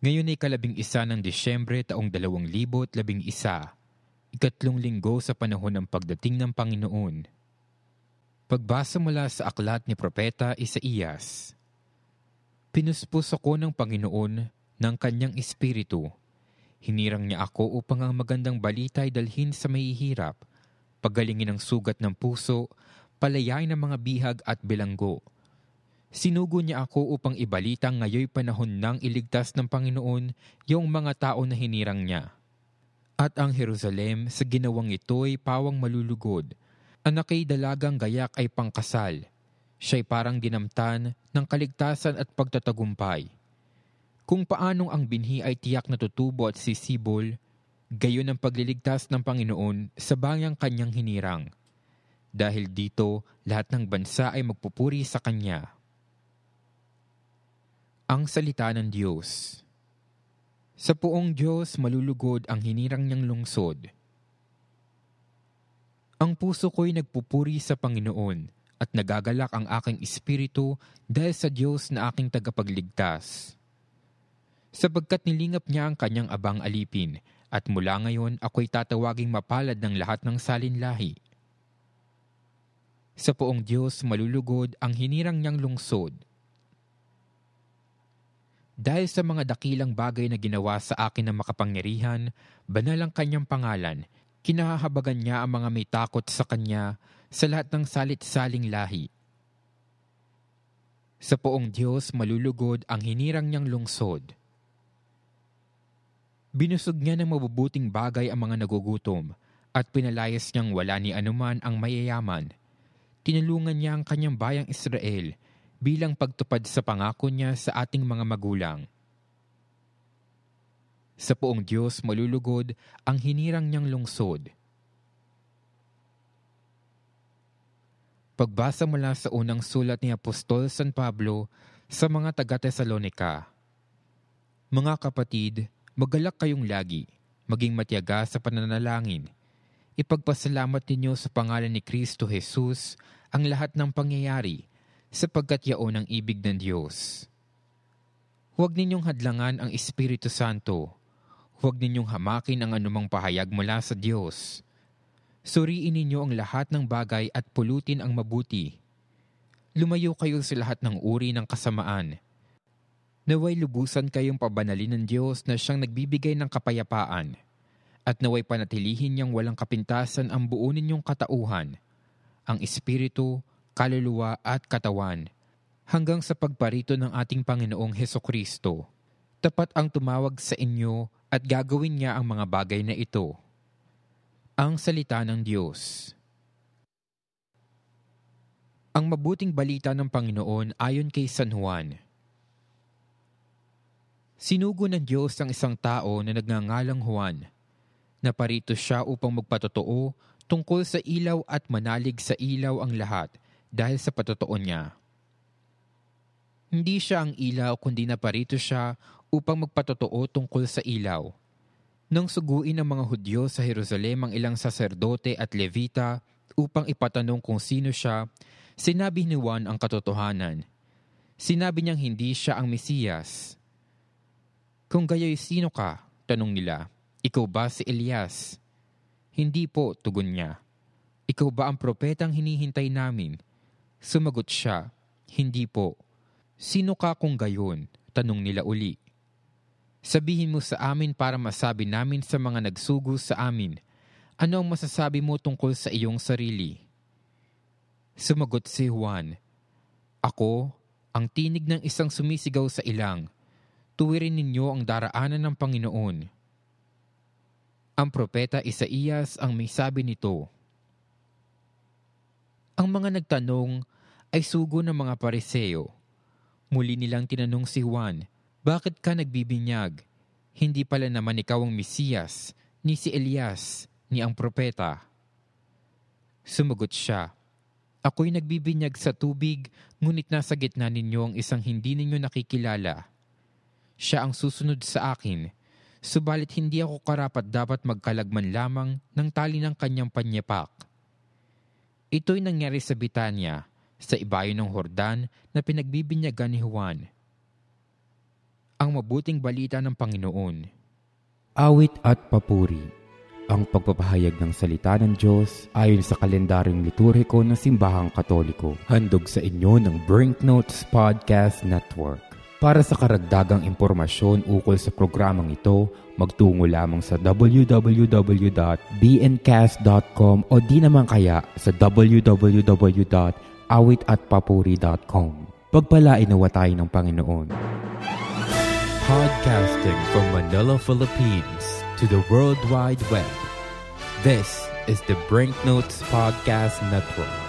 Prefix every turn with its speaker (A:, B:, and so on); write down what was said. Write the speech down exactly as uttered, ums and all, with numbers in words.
A: Ngayon ay kalabing isa ng Disyembre taong dalawang libo't labing isa, ikatlong linggo sa panahon ng pagdating ng Panginoon. Pagbasa mula sa aklat ni Propeta Isaías. Pinuspos ako ng Panginoon ng kanyang espiritu. Hinirang niya ako upang ang magandang balita ay dalhin sa mahihirap, pagalingin ang sugat ng puso, palayain ng mga bihag at bilanggo. Sinugo niya ako upang ibalitang ngayoy panahon ng iligtas ng Panginoon yung mga tao na hinirang niya. At ang Jerusalem sa ginawang ito'y pawang malulugod. Ang nakay dalagang gayak ay pangkasal. Siya'y parang dinamtan ng kaligtasan at pagtatagumpay. Kung paanong ang binhi ay tiyak na tutubo at sisibol, gayon ang pagliligtas ng Panginoon sa bayang kanyang hinirang. Dahil dito, lahat ng bansa ay magpupuri sa kanya. Ang salita ng Diyos. Sa poong Diyos malulugod ang hinirang niyang lungsod. Ang puso ko'y nagpupuri sa Panginoon at nagagalak ang aking espiritu dahil sa Diyos na aking tagapagligtas. Sapagkat nilingap niya ang kanyang abang alipin at mula ngayon ako'y tatawaging mapalad ng lahat ng salinlahi. Sa poong Diyos malulugod ang hinirang niyang lungsod. Dahil sa mga dakilang bagay na ginawa sa akin ng makapangyarihan, banal ang kanyang pangalan, kinahahabagan niya ang mga may takot sa kanya sa lahat ng salit-saling lahi. Sa poong Diyos malulugod ang hinirang niyang lungsod. Binusog niya ng mabubuting bagay ang mga nagugutom at pinalayas niyang wala ni anuman ang mayayaman. Tinulungan niya ang kanyang bayang Israel bilang pagtupad sa pangako niya sa ating mga magulang. Sa poong Diyos malulugod ang hinirang niyang lungsod. Pagbasa mula sa unang sulat ni Apostol San Pablo sa mga taga-Tesalonika. Mga kapatid, magalak kayong lagi, maging matiyaga sa pananalangin. Ipagpasalamat ninyo sa pangalan ni Kristo Jesus ang lahat ng pangyayari, sapagkat yaon ang ibig ng Diyos. Huwag ninyong hadlangan ang Espiritu Santo. Huwag ninyong hamakin ang anumang pahayag mula sa Diyos. Suriin ninyo ang lahat ng bagay at pulutin ang mabuti. Lumayo kayo sa lahat ng uri ng kasamaan. Naway lubusan kayong pabanalin ng Diyos na siyang nagbibigay ng kapayapaan, at naway panatilihin niyang walang kapintasan ang buo ninyong katauhan, ang Espiritu, kaluluwa at katawan, hanggang sa pagparito ng ating Panginoong Hesukristo. Tapat ang tumawag sa inyo at gagawin niya ang mga bagay na ito. Ang salita ng Diyos. Ang mabuting balita ng Panginoon ayon kay San Juan. Sinugo ng Diyos ang isang tao na nagngangalang Juan. Naparito siya upang magpatotoo tungkol sa ilaw at manalig sa ilaw ang lahat, dahil sa patotoo niya. Hindi siya ang ilaw kundi naparito siya upang magpatotoo tungkol sa ilaw. Nang suguin ng mga Hudyo sa Jerusalem ang ilang saserdote at levita upang ipatanong kung sino siya, sinabi ni Juan ang katotohanan. Sinabi niyang hindi siya ang Mesiyas. Kung gayoy sino ka? Tanong nila. Ikaw ba si Elias? Hindi po, tugon niya. Ikaw ba ang propetang hinihintay namin? Sumagot siya, hindi po. Sino ka kung gayon? Tanong nila uli. Sabihin mo sa amin para masabi namin sa mga nagsugo sa amin, ano ang masasabi mo tungkol sa iyong sarili? Sumagot si Juan, ako, ang tinig ng isang sumisigaw sa ilang, tuwirin ninyo ang daraanan ng Panginoon. Ang propeta Isaías ang may sabi nito. Ang mga nagtanong ay sugo ng mga Pariseo. Muli nilang tinanong si Juan, bakit ka nagbibinyag? Hindi pala naman ikaw ang Mesiyas, ni si Elias, ni ang propeta. Sumagot siya, ako'y nagbibinyag sa tubig, ngunit nasa gitna ninyo ang isang hindi ninyo nakikilala. Siya ang susunod sa akin, subalit hindi ako karapat dapat magkalagman lamang ng tali ng kanyang panyapak. Ito'y nangyari sa Betania, sa ibayo ng Hordan na pinagbibinyagan ni Juan. ang mabuting balita ng Panginoon.
B: Awit at papuri, ang pagpapahayag ng salita ng Diyos ayon sa kalendaryong liturhiko ng Simbahang Katoliko. Handog sa inyo ng Brinknotes Podcast Network. Para sa karagdagang impormasyon ukol sa programang ito, magtungo lamang sa w w w dot b n cast dot com o di naman kaya sa w w w dot awit at papuri dot com. Pagpalain nawa tayo ng Panginoon.
A: Podcasting from Manila, Philippines to the World Wide Web. This is the Brinknotes Podcast Network.